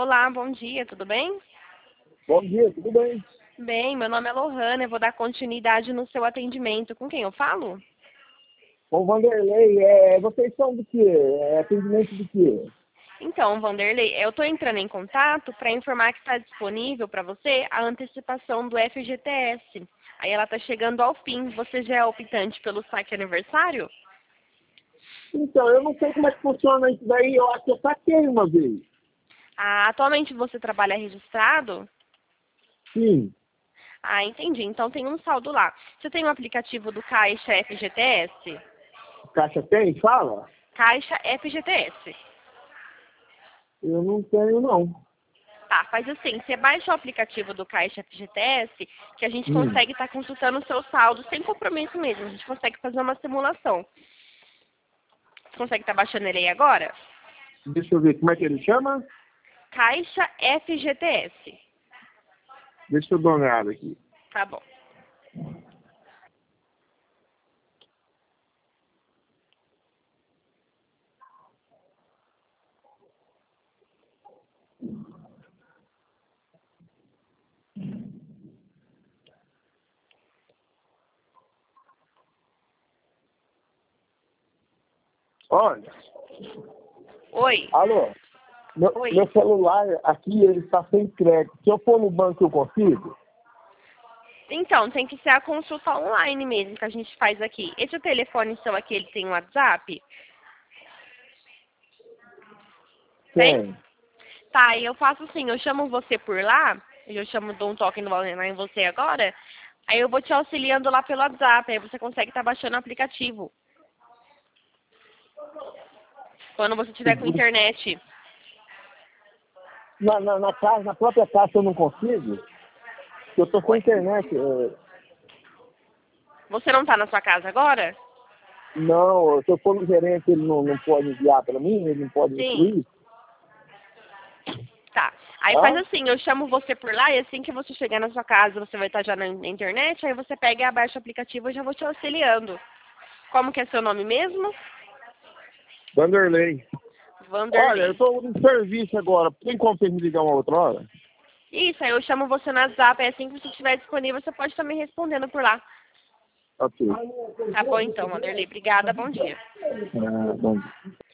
Olá, bom dia, tudo bem? Bom dia, tudo bem? Bem, meu nome é Lohana, eu vou dar continuidade no seu atendimento. Com quem eu falo? Bom, Vanderlei, vocês são do quê? Atendimento do quê? Então, Vanderlei, eu estou entrando em contato para informar que está disponível para você a antecipação do FGTS. Aí ela está chegando ao fim. Você já é optante pelo saque aniversário? Então, eu não sei como é que funciona isso daí, eu acho que eu saquei uma vez. Ah, atualmente você trabalha registrado? Sim, Ah, entendi. Então tem um saldo lá. Você tem o aplicativo do Caixa FGTS? Caixa tem? Fala? Caixa FGTS. Eu não tenho, não. Tá, faz assim, você baixa o aplicativo do Caixa FGTS, que a gente Hum, consegue estar consultando o seu saldo sem compromisso mesmo. A gente consegue fazer uma simulação. Você consegue estar baixando ele aí agora? Deixa eu ver, como é que ele chama? Caixa FGTS. Deixa eu dar uma olhada aqui. Tá bom. Olha, Oi. alô, meu Oi. celular aqui, ele está sem crédito. Se eu for no banco, eu consigo? Então, tem que ser a consulta online mesmo que a gente faz aqui. Esse telefone seu aqui, ele tem um WhatsApp? Tem? Tem. Tá, e eu faço assim, eu chamo você por lá, eu chamo, dou um toque no, em você agora, aí eu vou te auxiliando lá pelo WhatsApp, aí você consegue estar baixando o aplicativo. Quando você tiver com internet. Na própria caixa eu não consigo? Eu tô sem Oi? internet. Você não tá na sua casa agora? Não, se eu for no gerente, ele não pode enviar para mim, ele não pode Sim. instruir. Tá. Aí faz Tá? assim, eu chamo você por lá e assim que você chegar na sua casa, você vai estar já na internet, aí você pega e abaixa o aplicativo e eu já vou te auxiliando. Como que é seu nome mesmo? Vanderlei. Olha, eu Vanderlei. tô no serviço agora. Tem como você me ligar uma outra hora? Isso, aí eu chamo você no WhatsApp, aí assim que você estiver disponível, você pode estar me respondendo por lá. Ok. Tá bom então, Vanderlei. Obrigada, bom dia. Ah, bom dia.